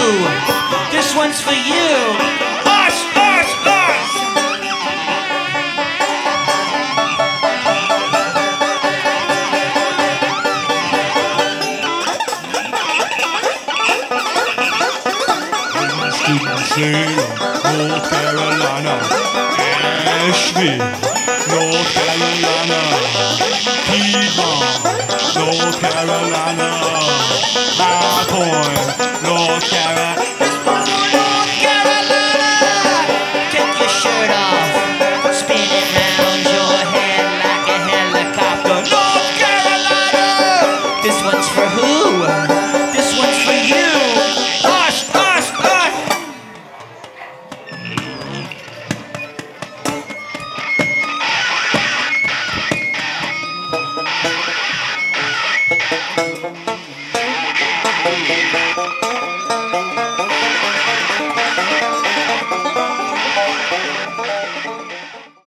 This one's for you. Us, us, us. Winston-Salem, North Carolina. Asheville, North Carolina. Piedmont, North Carolina. High Point, North Carolina.